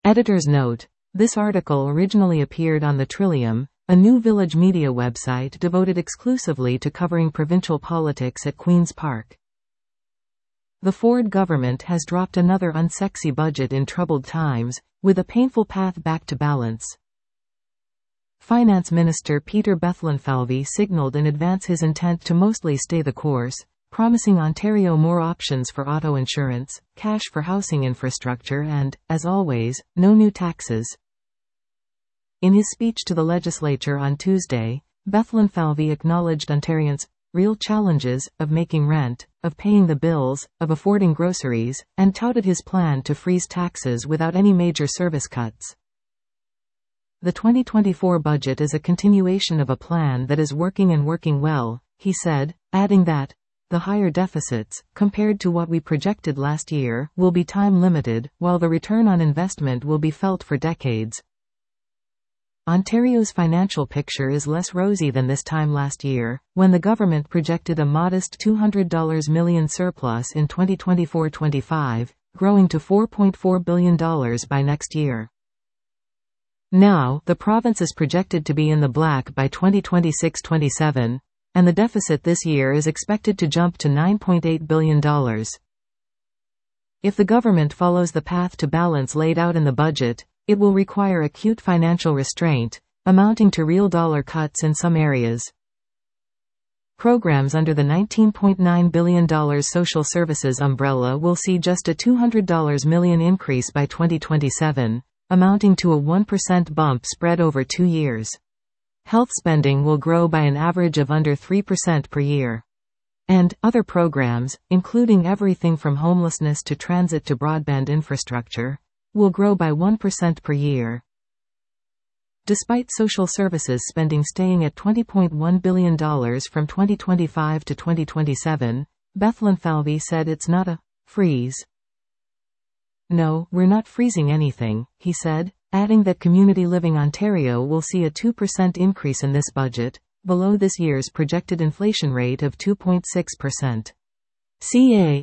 Editor's note. This article originally appeared on the Trillium, a new Village Media website devoted exclusively to covering provincial politics at Queen's Park. The Ford government has dropped another unsexy budget in troubled times, with a painful path back to balance. Finance Minister Peter Bethlenfalvy signalled in advance his intent to mostly stay the course, promising Ontario more options for auto insurance, cash for housing infrastructure and, as always, no new taxes. In his speech to the legislature on Tuesday, Bethlenfalvy acknowledged Ontarians' real challenges of making rent, of paying the bills, of affording groceries, and touted his plan to freeze taxes without any major service cuts. The 2024 budget is a continuation of a plan that is working and working well, he said, adding that the higher deficits, compared to what we projected last year, will be time-limited, while the return on investment will be felt for decades. Ontario's financial picture is less rosy than this time last year, when the government projected a modest $200 million surplus in 2024-25, growing to $4.4 billion by next year. Now, the province is projected to be in the black by 2026-27, and the deficit this year is expected to jump to $9.8 billion. If the government follows the path to balance laid out in the budget, it will require acute financial restraint, amounting to real dollar cuts in some areas. Programs under the $19.9 billion social services umbrella will see just a $200 million increase by 2027, amounting to a 1% bump spread over 2 years. Health spending will grow by an average of under 3% per year. And other programs, including everything from homelessness to transit to broadband infrastructure, will grow by 1% per year. Despite social services spending staying at $20.1 billion from 2025 to 2027, Bethlenfalvy said it's not a freeze. No, we're not freezing anything, he said, adding that Community Living Ontario will see a 2% increase in this budget, below this year's projected inflation rate of 2.6%. CA.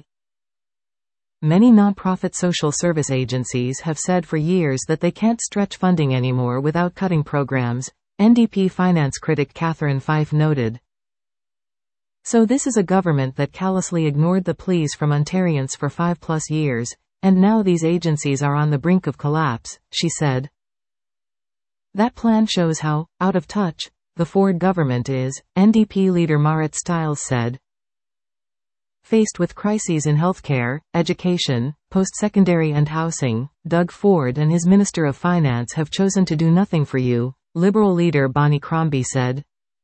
Many nonprofit social service agencies have said for years that they can't stretch funding anymore without cutting programs, NDP finance critic Catherine Fife noted. So this is a government that callously ignored the pleas from Ontarians for 5+ years, and now these agencies are on the brink of collapse, she said. That plan shows how out of touch the Ford government is, NDP leader Marit Stiles said. Faced with crises in healthcare, education, post-secondary and housing, Doug Ford and his Minister of Finance have chosen to do nothing for you, Liberal leader Bonnie Crombie said.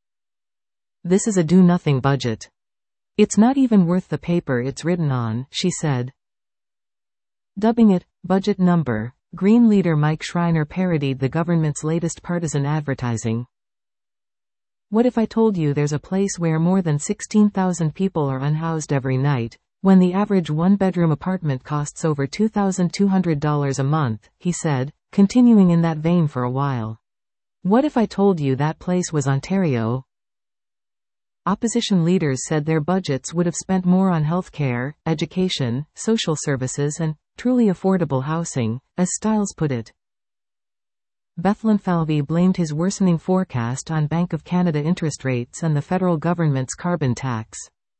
This is a do-nothing budget. It's not even worth the paper it's written on, she said. Dubbing it, budget number, Green leader Mike Schreiner parodied the government's latest partisan advertising. What if I told you there's a place where more than 16,000 people are unhoused every night, when the average one-bedroom apartment costs over $2,200 a month, he said, continuing in that vein for a while. What if I told you that place was Ontario? Opposition leaders said their budgets would have spent more on health care, education, social services and truly affordable housing, as Stiles put it. Bethlenfalvy blamed his worsening forecast on Bank of Canada interest rates and the federal government's carbon tax.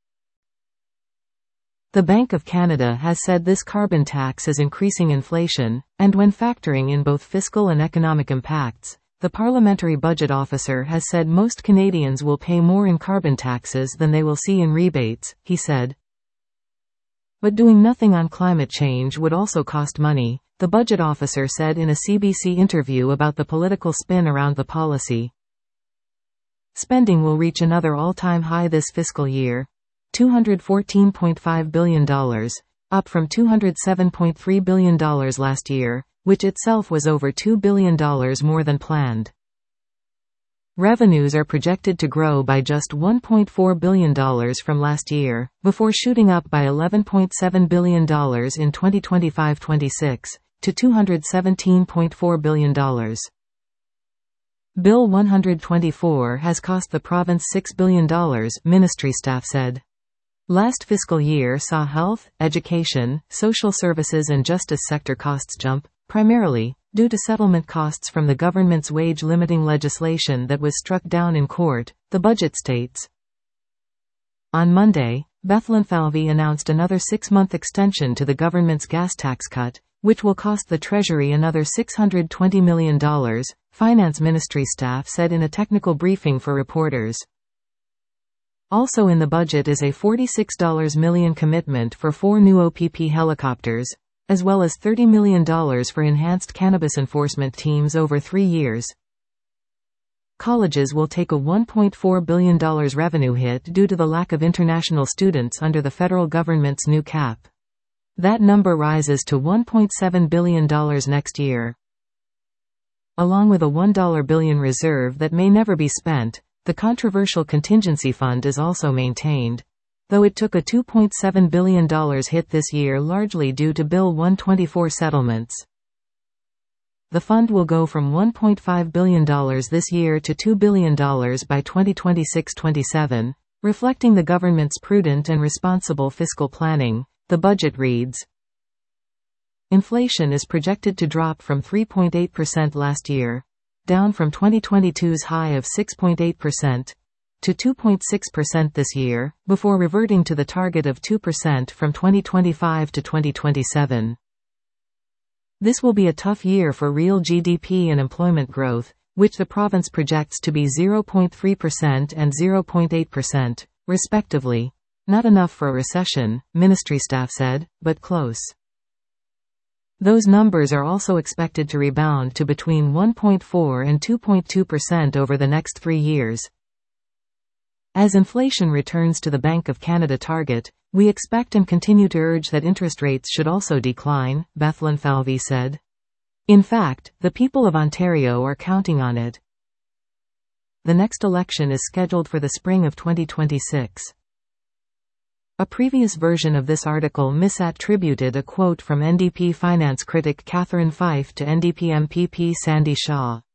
The Bank of Canada has said this carbon tax is increasing inflation, and when factoring in both fiscal and economic impacts, the Parliamentary Budget Officer has said most Canadians will pay more in carbon taxes than they will see in rebates, he said. But doing nothing on climate change would also cost money, the budget officer said in a CBC interview about the political spin around the policy. Spending will reach another all-time high this fiscal year, $214.5 billion, up from $207.3 billion last year, which itself was over $2 billion more than planned. Revenues are projected to grow by just $1.4 billion from last year, before shooting up by $11.7 billion in 2025-26, to $217.4 billion. Bill 124 has cost the province $6 billion, ministry staff said. Last fiscal year saw health, education, social services and justice sector costs jump, primarily, due to settlement costs from the government's wage-limiting legislation that was struck down in court, the budget states. On Monday, Bethlen Falvey announced another 6-month extension to the government's gas tax cut, which will cost the Treasury another $620 million, Finance Ministry staff said in a technical briefing for reporters. Also in the budget is a $46 million commitment for 4 new OPP helicopters, as well as $30 million for enhanced cannabis enforcement teams over 3 years. Colleges will take a $1.4 billion revenue hit due to the lack of international students under the federal government's new cap. That number rises to $1.7 billion next year. Along with a $1 billion reserve that may never be spent, the controversial contingency fund is also maintained, though it took a $2.7 billion hit this year largely due to Bill 124 settlements. The fund will go from $1.5 billion this year to $2 billion by 2026-27, reflecting the government's prudent and responsible fiscal planning, the budget reads. Inflation is projected to drop from 3.8% last year, down from 2022's high of 6.8%, to 2.6% this year, before reverting to the target of 2% from 2025 to 2027. This will be a tough year for real GDP and employment growth, which the province projects to be 0.3% and 0.8%, respectively. Not enough for a recession, ministry staff said, but close. Those numbers are also expected to rebound to between 1.4 and 2.2% over the next 3 years. As inflation returns to the Bank of Canada target, we expect and continue to urge that interest rates should also decline, Bethlen Falvey said. In fact, the people of Ontario are counting on it. The next election is scheduled for the spring of 2026. A previous version of this article misattributed a quote from NDP finance critic Catherine Fife to NDP MPP Sandy Shaw.